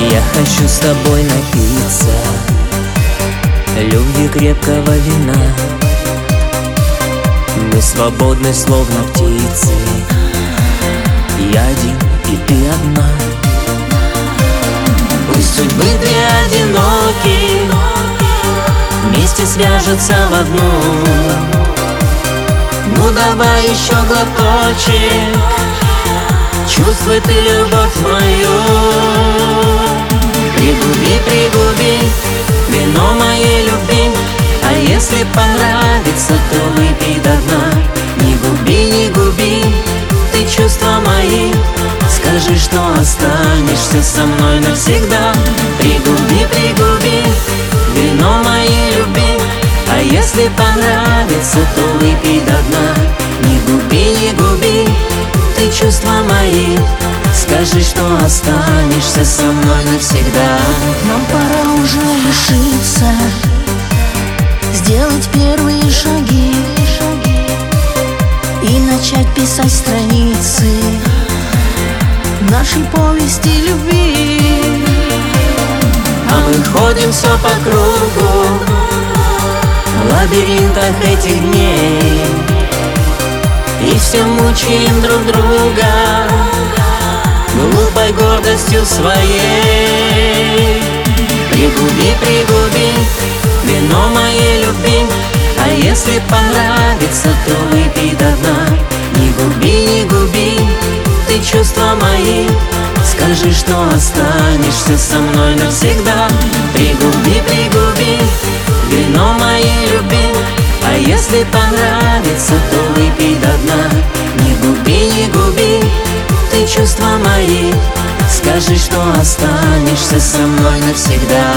Я хочу с тобой напиться любви крепкого вина. Мы свободны, словно птицы. Я один, и ты одна. Пусть судьбы две одиноки вместе свяжутся в одну. Ну давай еще глоточек, чувствуй ты любовь мою. Пригуби, пригуби вино моей любви, а если понравится, то выпей до дна. Не губи, не губи ты чувства мои, скажи, что останешься со мной навсегда. Пригуби, пригуби вино моей любви, а если понравится, то выпей до дна. Не губи, не губи ты чувства мои, скажи, что останешься со мной навсегда. Нам пора уже решиться, сделать первые шаги и начать писать страницы нашей повести любви. А мы ходим все по кругу в лабиринтах этих дней и все мучаем друг друга глупой гордостью своей. Пригуби, пригуби вино моей любви, а если понравится, то выпей до дна. Не губи, не губи ты чувства мои, скажи, что останешься со мной навсегда. Пригуби, пригуби вино моей любви, а если понравится, то выпей до дна. Не губи, не губи ты чувства мои, скажи, что останешься со мной навсегда.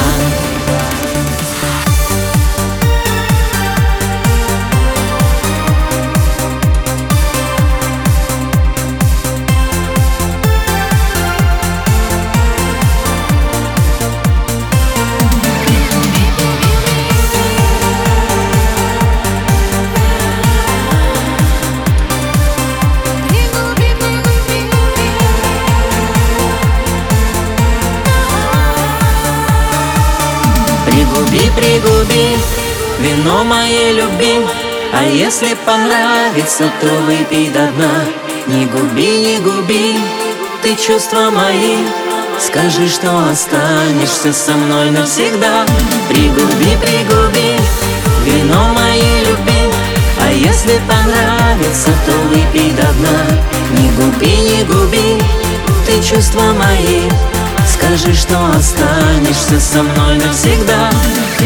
Пригуби, пригуби вино моей любви, а если понравится, то выпей до дна. Не губи, не губи ты чувства мои, скажи, что останешься со мной навсегда. Пригуби, пригуби вино моей любви, а если понравится, то выпей до дна. Не губи, не губи ты чувства мои, скажи, что останешься со мной навсегда.